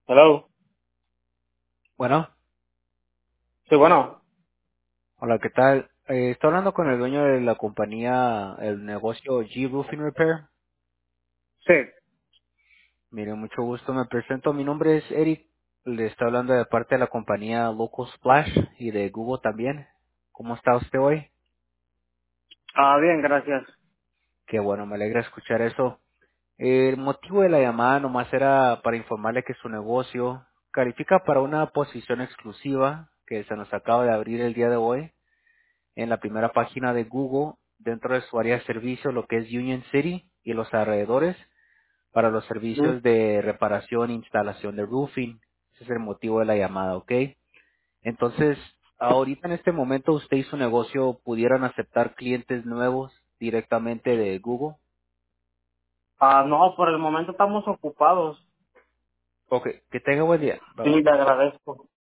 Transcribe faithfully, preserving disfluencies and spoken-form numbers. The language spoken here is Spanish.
Hello. Bueno, Sí, bueno. hola, ¿qué tal? Eh, estoy hablando con el dueño de la compañía, el negocio G Roofing Repair. Sí. Mire, mucho gusto, me presento. Mi nombre es Eric. Le estoy hablando de parte de la compañía Local Splash y de Google también. ¿Cómo está usted hoy? Ah, bien, gracias. Qué bueno, me alegra escuchar eso. El motivo de la llamada nomás era para informarle que su negocio califica para una posición exclusiva que se nos acaba de abrir el día de hoy en la primera página de Google dentro de su área de servicio, lo que es Union City y los alrededores, para los Mm. servicios de reparación e instalación de roofing. Ese es el motivo de la llamada, ¿ok? Entonces, ahorita en este momento usted y su negocio pudieran aceptar clientes nuevos directamente de Google. Ah, no, por el momento estamos ocupados. Ok, que tenga buen día. Bye Sí, bye. le agradezco.